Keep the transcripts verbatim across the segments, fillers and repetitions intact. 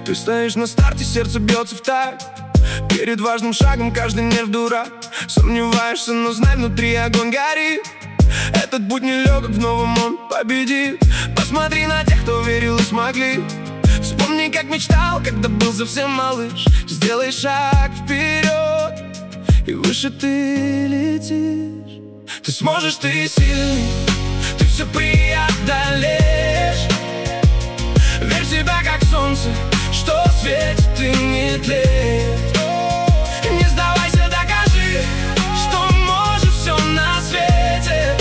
Ты стоишь на старте, сердце бьется в такт. Перед важным шагом каждый нерв дурак. Сомневаешься, но знай, внутри огонь горит. Этот путь нелегок, в новом он победит. Посмотри на тех, кто верил и смогли. Вспомни, как мечтал, когда был совсем малыш. Сделай шаг вперед, и выше ты летишь. Ты сможешь, ты сильный, ты все преодолеешь. Верь в себя, как солнце, что светит и не тлеет. Не сдавайся, докажи, что можешь все на свете.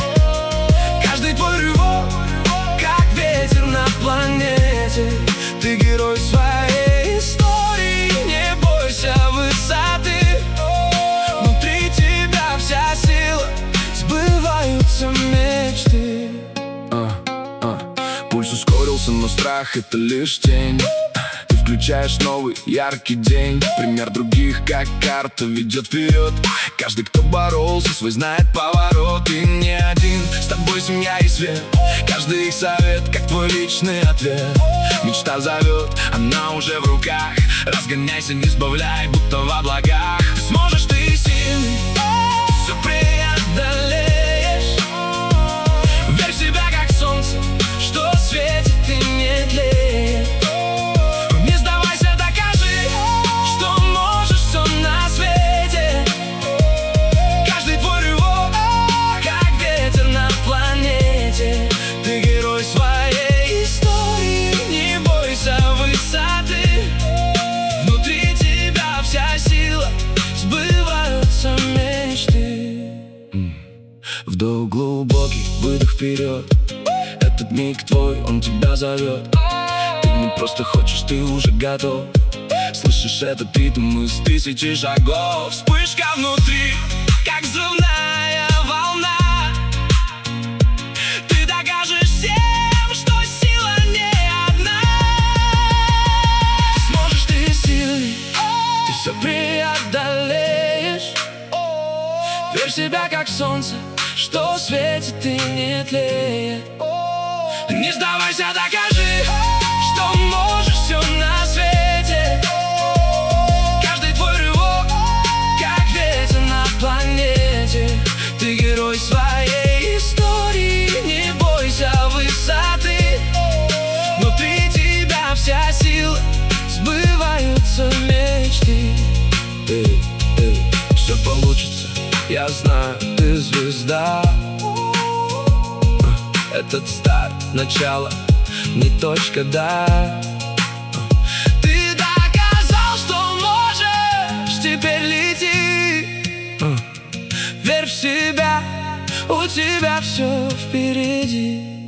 Каждый твой рывок, как ветер на планете. Ты герой своей истории, не бойся высоты. Внутри тебя вся сила, сбываются мечты. а, а. Пульс ускорился, но страх — это лишь тень. Ты включаешь новый яркий день. Пример других, как карта, ведет вперед. Каждый, кто боролся, свой знает поворот. И не один, с тобой семья и свет. Каждый их совет, как твой личный ответ. Мечта зовет, она уже в руках. Разгоняйся, не сбавляй, будто в облаках. Ты сможешь, ты сильный, ты все преодолеешь. Верь в себя, как солнце, что светит и не тлеет. Не сдавайся, докажи, что можешь все на свете. Каждый твой рывок, как ветер на планете. Ты герой своей истории, не бойся высоты. Внутри тебя вся сила, сбываются мечты. Вдох глубокий, выдох вперед. Этот миг твой, он тебя зовет. Ты не просто хочешь, ты уже готов. Слышишь этот ритм из тысячи шагов. Вспышка внутри, как взрывная волна. Ты докажешь всем, что сила не одна. Ты сможешь, ты сильный, ты все преодолеешь. Верь в себя, как солнце, что светит и не тлеет. Не сдавайся, докажи, что можешь все на свете. Каждый твой рывок, как ветер на планете. Ты герой своей истории, не бойся высоты. Внутри тебя вся сила, сбываются мечты. Эй, эй, все получится, я знаю, ты звезда. Этот старт, начало, не точка, да. Ты доказал, что можешь, теперь лети. Верь в себя, у тебя все впереди.